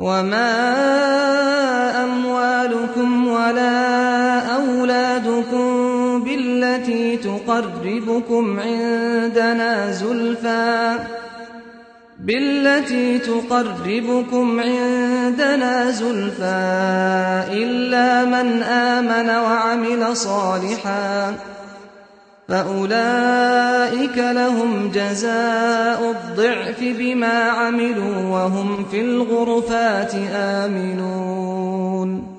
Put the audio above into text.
وما أموالكم ولا أولادكم بالتي تقربكم عندنا زلفى إلا من آمن وعمل صالحا فأولئك لهم جزاء الضعف بما عملوا وهم في الغرفات آمنون